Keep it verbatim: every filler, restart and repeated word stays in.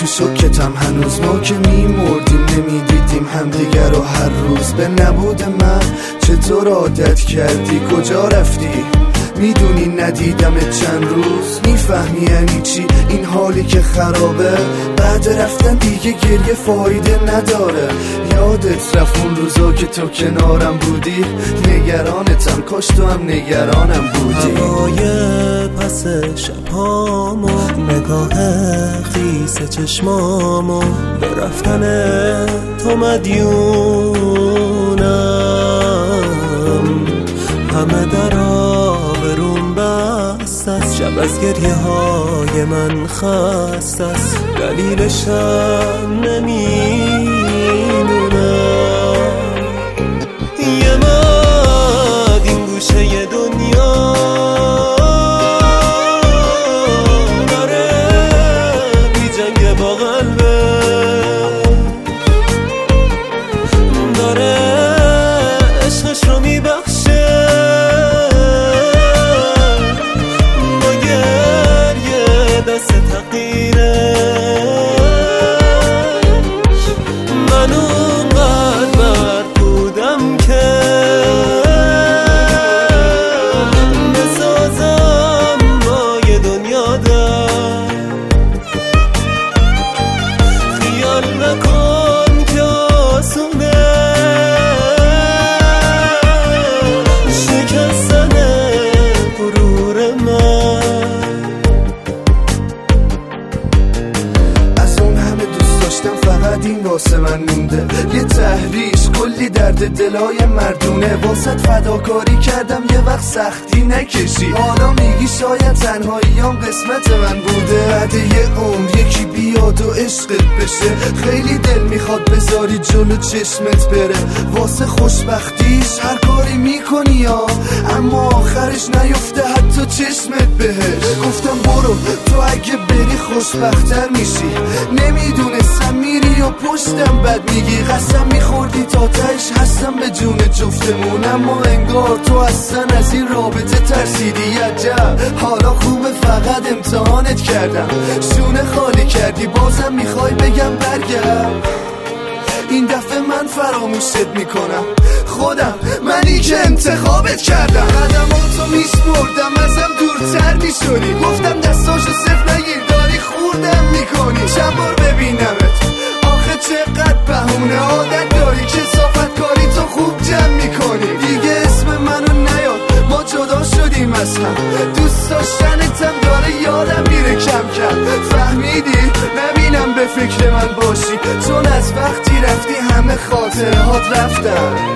شکتم هنوز، ما که میمردیم نمیدیدیم همدیگر رو هر روز. به نبود من چطور عادت کردی؟ کجا رفتی؟ میدونی ندیدمت چند روز. میفهمی یعنی چی این حالی که خرابه؟ بعد رفتن دیگه گریه فایده نداره. یادت رفت اون روزا که تو کنارم بودی؟ نگرانتم، کاش تو هم نگرانم بودی. هوای پس شبهامو، نگاه خیس چشمامو، به رفتن تو مدیونم. همه درا بروم بست است، شب از گریه های من خست است، دلیلشم نمیدونم. یه مد این گوشه دنیا داره بی جنگ با قلبه، داره عشقش رو میبخشه با گریه دست تقیرش. من اونقدر برد بودم که بسازم با یه دنیا در. خیال نکن که آسونه شکستن غرور من. از اون همه دوست داشتم فقط این واسه من مونده، یه تحریش کلی درد دلای مردونه. واسط فداکاری کردم یه وقت سختی نکشی، حالا میگی شاید تنهاییام قسمت من بوده. بعد یه عمر یکی بیاد و عشقت بشه، خیلی دل میخواد بذاری جلو چشمت بره. واسه خوشبختیش هر کاری میکنی یا، اما آخرش نیفته حتی چشمت بهش. گفتم برو تو اگه بری خوشبختتر میشی، نمیدونستم میری و پشتم بد میگی. قسم میخوردی تا تهش هستم به جون جفتمون، اما انگار تو اصلا از این رابطه ترسیدی. عجب حالا خوبه فقط امتحانت کردم، شونه خالی کردی بازم میخوای بگم برگرد. این دفعه من فراموشت میکنم، خودم منی که انتخابت کردم. قدماتو میشمردم ازم دورتر میشدی، گفتم دستاشو صفر نگیر داری خوردم میکنی. چند بار ببینمت آخه چقدر بهونه عادت داری که صافت کاری تو خوب جمع میکنی. دیگه اسم منو نیاد ما جدا شدیم از هم، دوست داشتنتم داره یادم میره کم کم. فهمیدی نبینم به فکر من باشی، چون از وقتی رفتی همه خاطرهات رفتن.